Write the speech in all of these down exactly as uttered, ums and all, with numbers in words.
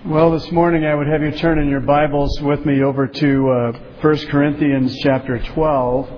Well, this morning I would have you turn in your Bibles with me over to uh, First Corinthians chapter twelve.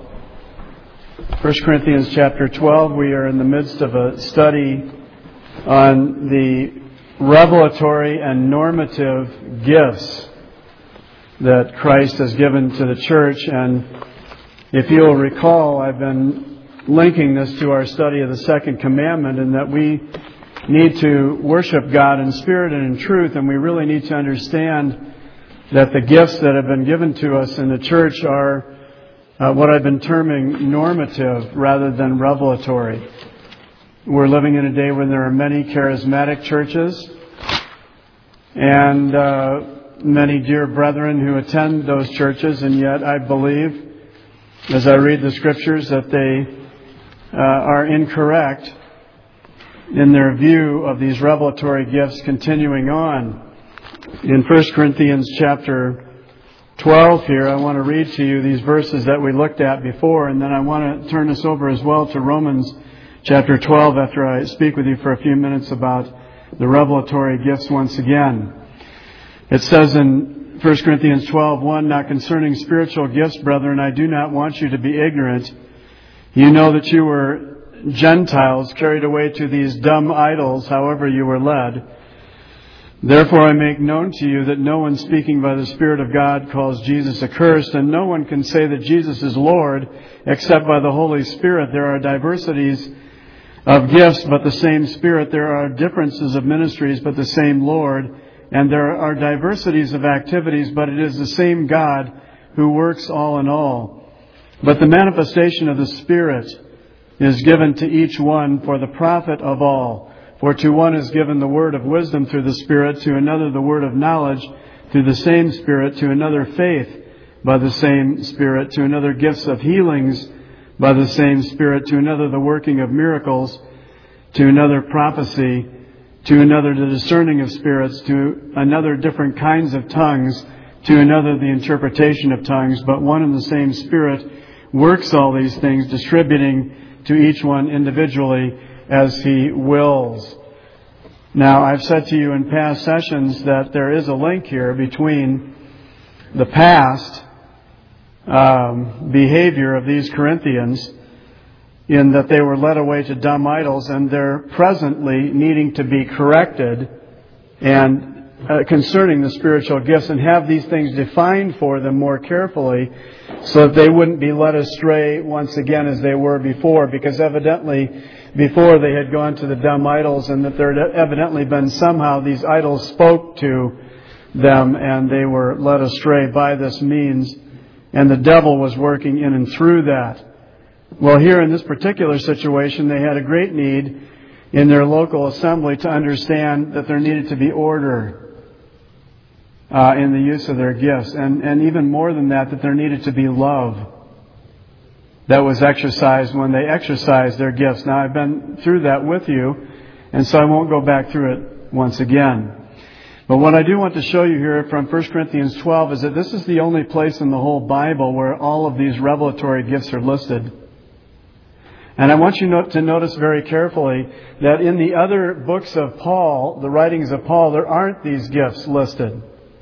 First Corinthians chapter twelve, we are in the midst of a study on the revelatory and normative gifts that Christ has given to the church. And if you'll recall, I've been linking this to our study of the second commandment, and that we need to worship God in spirit and in truth, and we really need to understand that the gifts that have been given to us in the church are uh, what I've been terming normative rather than revelatory. We're living in a day when there are many charismatic churches and uh, many dear brethren who attend those churches, and yet I believe, as I read the Scriptures, that they uh, are incorrect in their view of these revelatory gifts continuing on. In First Corinthians chapter twelve here, I want to read to you these verses that we looked at before, and then I want to turn us over as well to Romans chapter twelve after I speak with you for a few minutes about the revelatory gifts once again. It says in First Corinthians twelve one, "Now concerning spiritual gifts, brethren, I do not want you to be ignorant. You know that you were Gentiles carried away to these dumb idols, however you were led. Therefore I make known to you that no one speaking by the Spirit of God calls Jesus accursed, and no one can say that Jesus is Lord except by the Holy Spirit. There are diversities of gifts, but the same Spirit. There are differences of ministries, but the same Lord. And there are diversities of activities, but it is the same God who works all in all. But the manifestation of the Spirit is given to each one for the profit of all. For to one is given the word of wisdom through the Spirit, to another the word of knowledge through the same Spirit, to another faith by the same Spirit, to another gifts of healings by the same Spirit, to another the working of miracles, to another prophecy, to another the discerning of spirits, to another different kinds of tongues, to another the interpretation of tongues. But one and the same Spirit works all these things, distributing to each one individually as He wills." Now, I've said to you in past sessions that there is a link here between the past um, behavior of these Corinthians, in that they were led away to dumb idols, and they're presently needing to be corrected and uh, concerning the spiritual gifts, and have these things defined for them more carefully, so that they wouldn't be led astray once again as they were before, because evidently before they had gone to the dumb idols, and that there had evidently been somehow these idols spoke to them and they were led astray by this means, and the devil was working in and through that. Well, here in this particular situation, they had a great need in their local assembly to understand that there needed to be order Uh, in the use of their gifts. And, and even more than that, that there needed to be love that was exercised when they exercised their gifts. Now, I've been through that with you, and so I won't go back through it once again. But what I do want to show you here from First Corinthians twelve is that this is the only place in the whole Bible where all of these revelatory gifts are listed. And I want you to notice very carefully that in the other books of Paul, the writings of Paul, there aren't these gifts listed.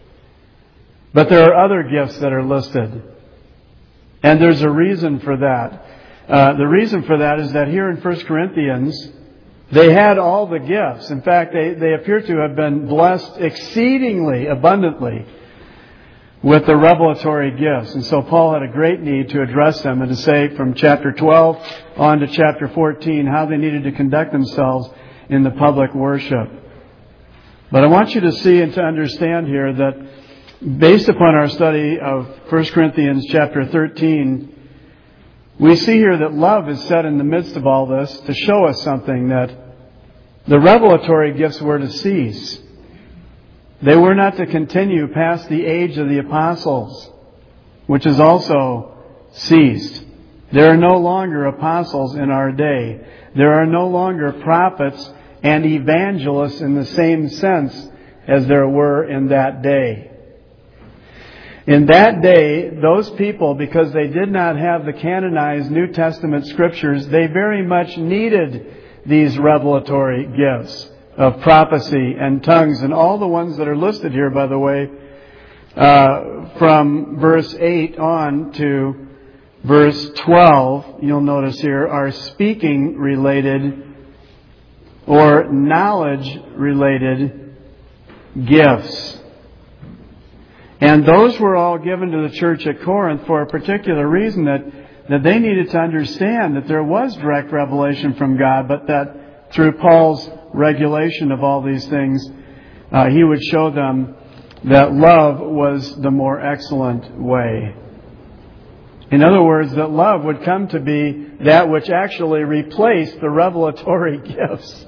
But there are other gifts that are listed. And there's a reason for that. Uh, the reason for that is that here in First Corinthians, they had all the gifts. In fact, they, they appear to have been blessed exceedingly abundantly with the revelatory gifts. And so Paul had a great need to address them and to say from chapter twelve on to chapter fourteen how they needed to conduct themselves in the public worship. But I want you to see and to understand here that based upon our study of First Corinthians chapter thirteen, we see here that love is set in the midst of all this to show us something, that the revelatory gifts were to cease. They were not to continue past the age of the apostles, which has also ceased. There are no longer apostles in our day. There are no longer prophets and evangelists in the same sense as there were in that day. In that day, those people, because they did not have the canonized New Testament Scriptures, they very much needed these revelatory gifts. of prophecy and tongues, and all the ones that are listed here, by the way, uh, from verse eight on to verse twelve, you'll notice here, are speaking related or knowledge related gifts. And those were all given to the church at Corinth for a particular reason, that, that they needed to understand that there was direct revelation from God, but that through Paul's regulation of all these things, uh, he would show them that love was the more excellent way. In other words, that love would come to be that which actually replaced the revelatory gifts.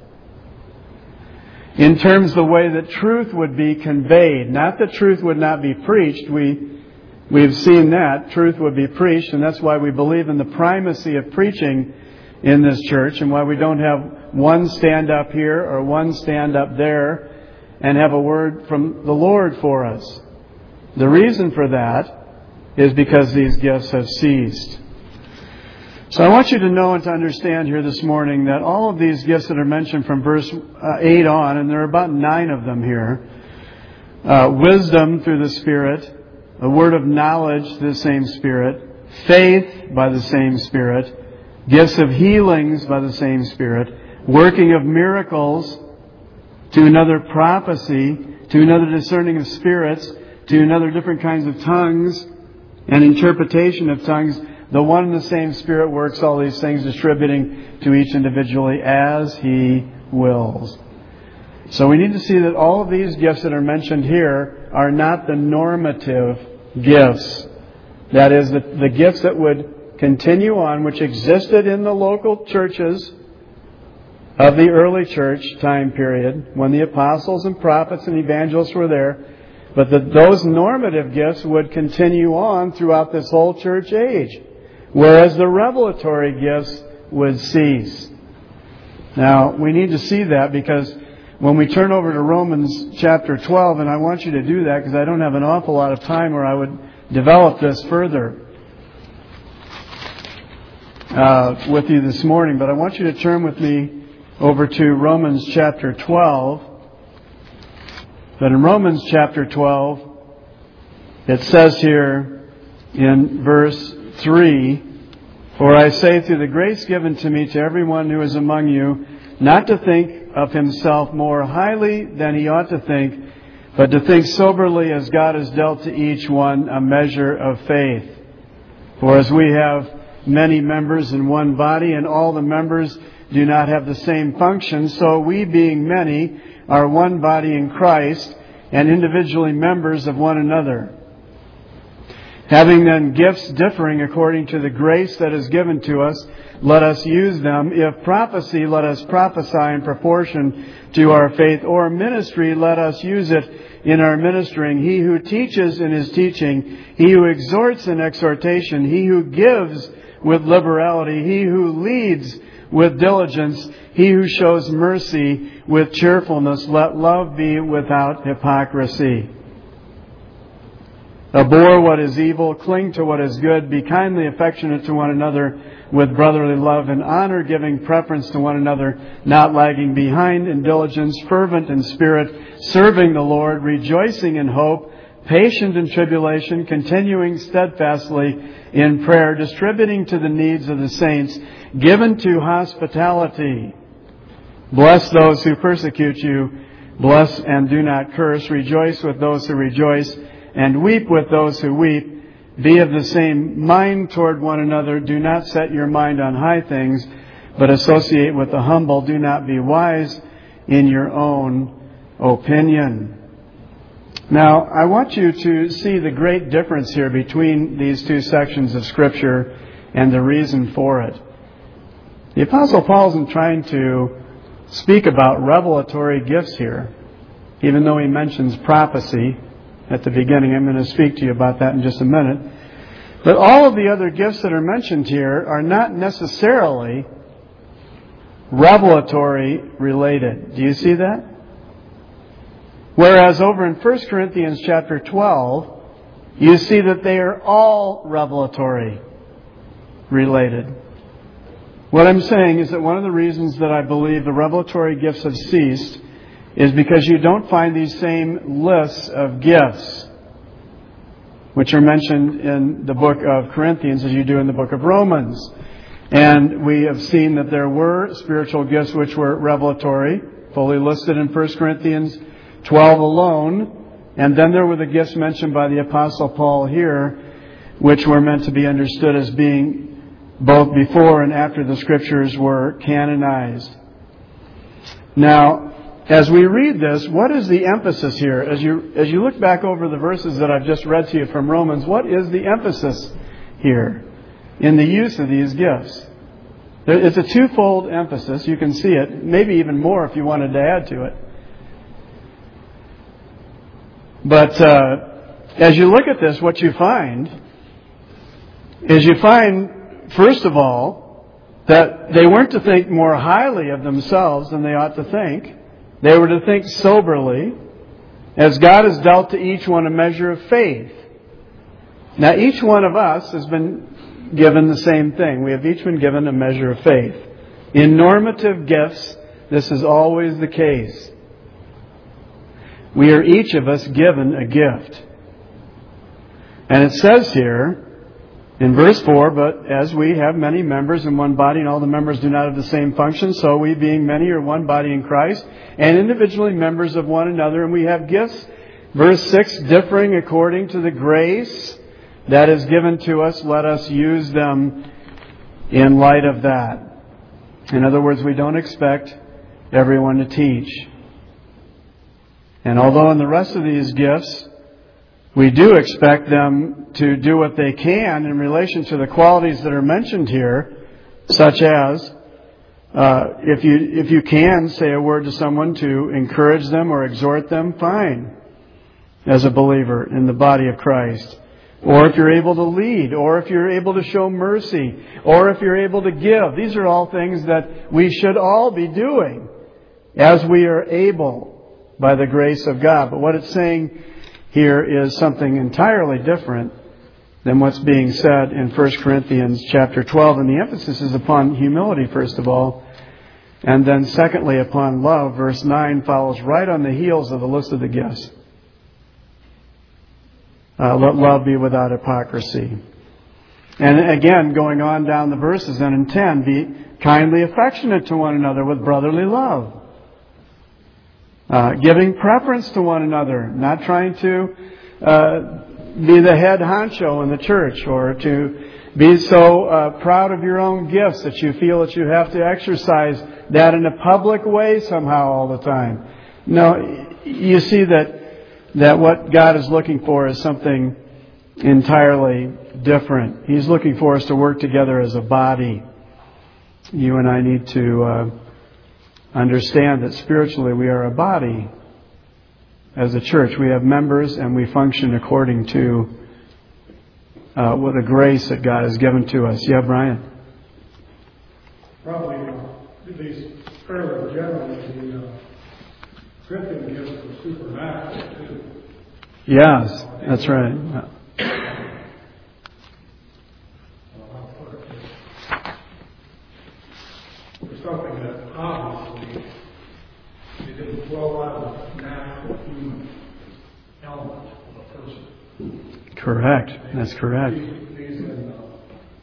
In terms of the way that truth would be conveyed. Not that truth would not be preached. We, we've seen that. Truth would be preached, and that's why we believe in the primacy of preaching in this church, and why we don't have one stand up here or one stand up there and have a word from the Lord for us. The reason for that is because these gifts have ceased. So I want you to know and to understand here this morning that all of these gifts that are mentioned from verse eight on, and there are about nine of them here, uh, wisdom through the Spirit, a word of knowledge through the same Spirit, faith by the same Spirit, gifts of healings by the same Spirit, working of miracles, to another prophecy, to another discerning of spirits, to another different kinds of tongues, and interpretation of tongues. The one and the same Spirit works all these things, distributing to each individually as He wills. So we need to see that all of these gifts that are mentioned here are not the normative gifts. That is, the, the gifts that would continue on, which existed in the local churches of the early church time period, when the apostles and prophets and evangelists were there. But that those normative gifts would continue on throughout this whole church age, whereas the revelatory gifts would cease. Now, we need to see that, because when we turn over to Romans chapter twelve, and I want you to do that because I don't have an awful lot of time where I would develop this further uh, with you this morning, but I want you to turn with me over to Romans chapter twelve. But in Romans chapter twelve, it says here in verse three, "For I say through the grace given to me to everyone who is among you, not to think of himself more highly than he ought to think, but to think soberly as God has dealt to each one a measure of faith. For as we have many members in one body, and all the members do not have the same function, so we, being many, are one body in Christ, and individually members of one another. Having then gifts differing according to the grace that is given to us, let us use them. If prophecy, let us prophesy in proportion to our faith. Or ministry, let us use it in our ministering. He who teaches in his teaching, he who exhorts in exhortation, he who gives with liberality, he who leads with diligence, he who shows mercy with cheerfulness. Let love be without hypocrisy. Abhor what is evil, cling to what is good, be kindly affectionate to one another with brotherly love and honor, giving preference to one another, not lagging behind in diligence, fervent in spirit, serving the Lord, rejoicing in hope, patient in tribulation, continuing steadfastly in prayer, distributing to the needs of the saints, given to hospitality. Bless those who persecute you. Bless and do not curse. Rejoice with those who rejoice, and weep with those who weep. Be of the same mind toward one another. Do not set your mind on high things, but associate with the humble. Do not be wise in your own opinion." Now, I want you to see the great difference here between these two sections of Scripture and the reason for it. The Apostle Paul isn't trying to speak about revelatory gifts here, even though he mentions prophecy at the beginning. I'm going to speak to you about that in just a minute. But all of the other gifts that are mentioned here are not necessarily revelatory related. Do you see that? Whereas over in First Corinthians chapter twelve, you see that they are all revelatory related. What I'm saying is that one of the reasons that I believe the revelatory gifts have ceased is because you don't find these same lists of gifts, which are mentioned in the book of Corinthians as you do in the book of Romans. And we have seen that there were spiritual gifts which were revelatory, fully listed in First Corinthians twelve alone. And then there were the gifts mentioned by the Apostle Paul here, which were meant to be understood as being both before and after the Scriptures were canonized. Now, as we read this, what is the emphasis here? As you as you look back over the verses that I've just read to you from Romans, what is the emphasis here in the use of these gifts? It's a twofold emphasis. You can see it, maybe even more if you wanted to add to it. But uh, as you look at this, what you find is you find, first of all, that they weren't to think more highly of themselves than they ought to think. They were to think soberly, as God has dealt to each one a measure of faith. Now, each one of us has been given the same thing. We have each been given a measure of faith. In normative gifts, this is always the case. We are each of us given a gift. And it says here, in verse four, but as we have many members in one body, and all the members do not have the same function, so we, being many, are one body in Christ, and individually members of one another, and we have gifts, verse six, differing according to the grace that is given to us, let us use them in light of that. In other words, we don't expect everyone to teach. And although in the rest of these gifts, we do expect them to do what they can in relation to the qualities that are mentioned here, such as uh, if you if you can say a word to someone to encourage them or exhort them, fine, as a believer in the body of Christ. Or if you're able to lead, or if you're able to show mercy, or if you're able to give. These are all things that we should all be doing as we are able by the grace of God. But what it's saying here is something entirely different than what's being said in First Corinthians chapter twelve. And the emphasis is upon humility, first of all. And then secondly, upon love. Verse nine follows right on the heels of the list of the gifts. Uh, let love be without hypocrisy. And again, going on down the verses, and in ten, be kindly affectionate to one another with brotherly love. Uh, giving preference to one another, not trying to uh, be the head honcho in the church, or to be so uh, proud of your own gifts that you feel that you have to exercise that in a public way somehow all the time. No, you see that that what God is looking for is something entirely different. He's looking for us to work together as a body. You and I need to Uh, understand that spiritually we are a body. As a church, we have members and we function according to uh, with the grace that God has given to us. Yeah, Brian? Probably, uh, at least fairly generally, the uh, Corinthian gifts were supernatural too. Yes, that's right. Yeah. Something that obviously it didn't flow out of the natural human element of a person. Correct. That's correct. These, these in uh,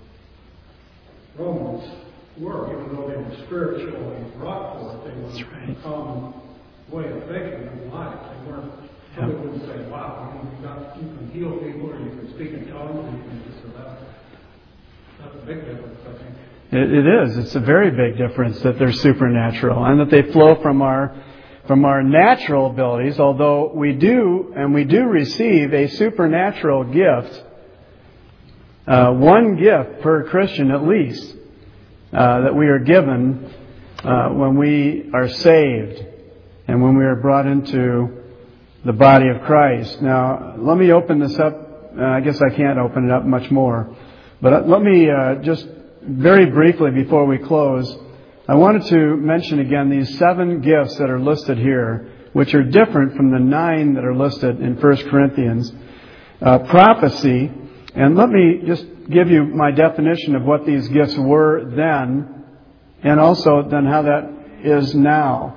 Romans were, even though they were spiritually brought forth, they were right. a common way of thinking in life. They weren't, somebody yep. wouldn't say, wow, you, know, you, got, you can heal people, or you can speak in tongues, or you can this or that. That's a big difference, I think. It, it is. It's a very big difference that they're supernatural and that they flow from our from our natural abilities, although we do, and we do receive a supernatural gift, uh, one gift per Christian at least, uh, that we are given uh, when we are saved and when we are brought into the body of Christ. Now, let me open this up. Uh, I guess I can't open it up much more, but let me uh, just very briefly before we close, I wanted to mention again these seven gifts that are listed here, which are different from the nine that are listed in First Corinthians. Uh, prophecy, and let me just give you my definition of what these gifts were then, and also then how that is now.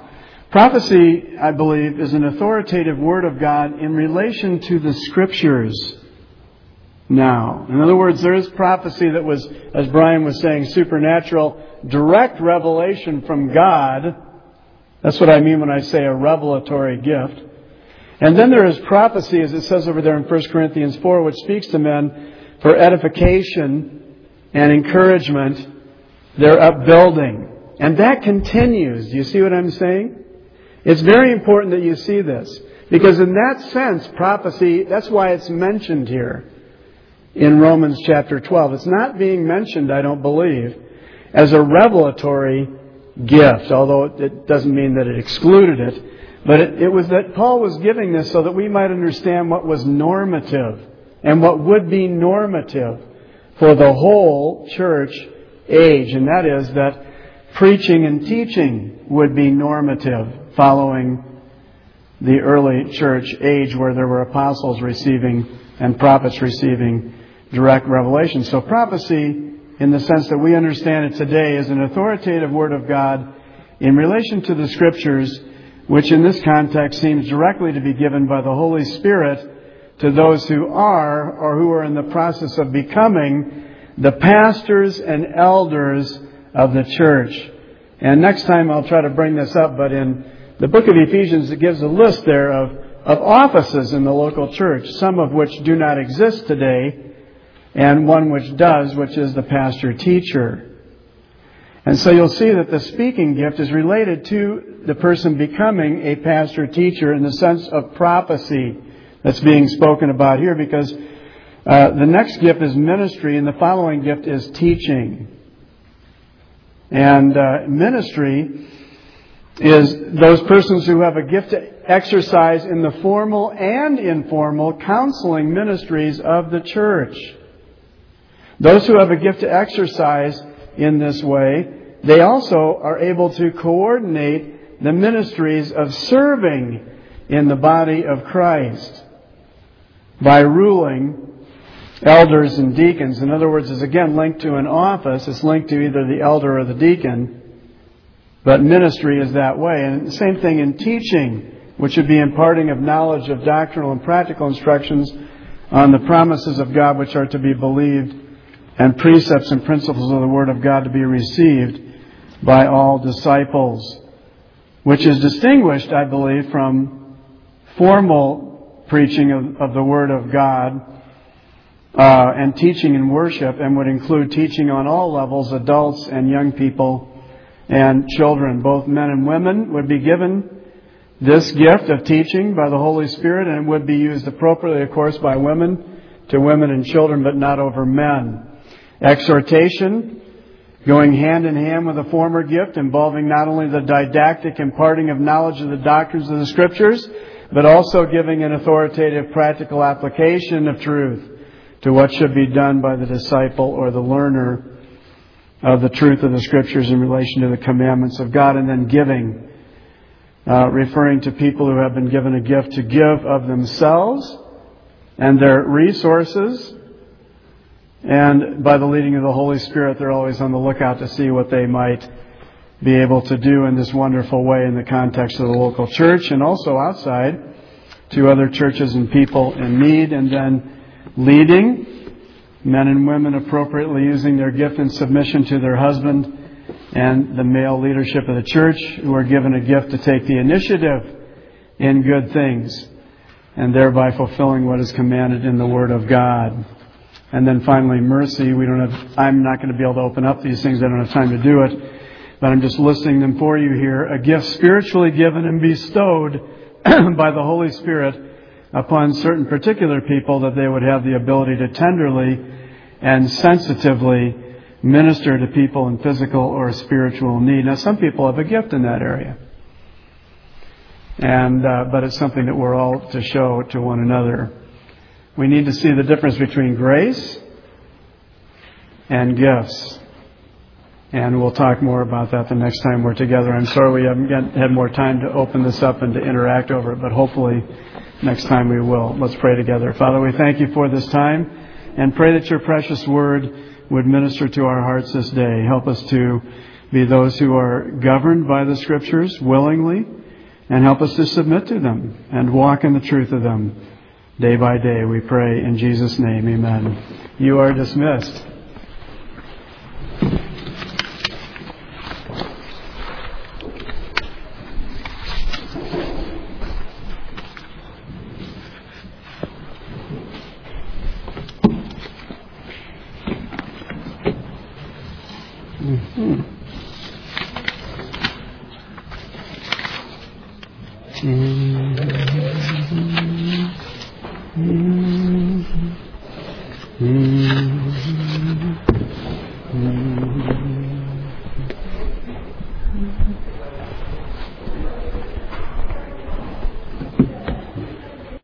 Prophecy, I believe, is an authoritative word of God in relation to the Scriptures. Now, in other words, there is prophecy that was, as Brian was saying, supernatural, direct revelation from God. That's what I mean when I say a revelatory gift. And then there is prophecy, as it says over there in First Corinthians four, which speaks to men for edification and encouragement, their upbuilding. And that continues. Do you see what I'm saying? It's very important that you see this. Because in that sense, prophecy, that's why it's mentioned here in Romans chapter twelve. It's not being mentioned, I don't believe, as a revelatory gift, although it doesn't mean that it excluded it. But it, it was that Paul was giving this so that we might understand what was normative and what would be normative for the whole church age. And that is that preaching and teaching would be normative following the early church age where there were apostles receiving and prophets receiving direct revelation. So prophecy, in the sense that we understand it today, is an authoritative word of God in relation to the Scriptures, which in this context seems directly to be given by the Holy Spirit to those who are or who are in the process of becoming the pastors and elders of the church. And next time I'll try to bring this up, but in the book of Ephesians it gives a list there of, of offices in the local church, some of which do not exist today, and one which does, which is the pastor-teacher. And so you'll see that the speaking gift is related to the person becoming a pastor-teacher in the sense of prophecy that's being spoken about here, because uh, the next gift is ministry and the following gift is teaching. And uh, ministry is those persons who have a gift to exercise in the formal and informal counseling ministries of the church. Those who have a gift to exercise in this way, they also are able to coordinate the ministries of serving in the body of Christ by ruling elders and deacons. In other words, it's again linked to an office. It's linked to either the elder or the deacon. But ministry is that way. And the same thing in teaching, which would be imparting of knowledge of doctrinal and practical instructions on the promises of God which are to be believed, and precepts and principles of the Word of God to be received by all disciples, which is distinguished, I believe, from formal preaching of, of the Word of God uh, and teaching in worship, and would include teaching on all levels, adults and young people and children. Both men and women would be given this gift of teaching by the Holy Spirit, and it would be used appropriately, of course, by women to women and children, but not over men. Exhortation, going hand in hand with the former gift, involving not only the didactic imparting of knowledge of the doctrines of the Scriptures, but also giving an authoritative practical application of truth to what should be done by the disciple or the learner of the truth of the Scriptures in relation to the commandments of God. And then giving, uh, referring to people who have been given a gift to give of themselves and their resources. And by the leading of the Holy Spirit, they're always on the lookout to see what they might be able to do in this wonderful way in the context of the local church, and also outside to other churches and people in need. And then leading, men and women appropriately using their gift in submission to their husband, and the male leadership of the church who are given a gift to take the initiative in good things, and thereby fulfilling what is commanded in the Word of God. And then finally, mercy. We don't have, I'm not going to be able to open up these things. I don't have time to do it. But I'm just listing them for you here. A gift spiritually given and bestowed by the Holy Spirit upon certain particular people, that they would have the ability to tenderly and sensitively minister to people in physical or spiritual need. Now, some people have a gift in that area. And uh, but it's something that we're all to show to one another. We need to see the difference between grace and gifts. And we'll talk more about that the next time we're together. I'm sorry we haven't had more time to open this up and to interact over it, but hopefully next time we will. Let's pray together. Father, we thank you for this time and pray that your precious word would minister to our hearts this day. Help us to be those who are governed by the Scriptures willingly, and help us to submit to them and walk in the truth of them day by day, we pray in Jesus' name. Amen. You are dismissed. Mm-hmm. Mm-hmm. Mm-hmm.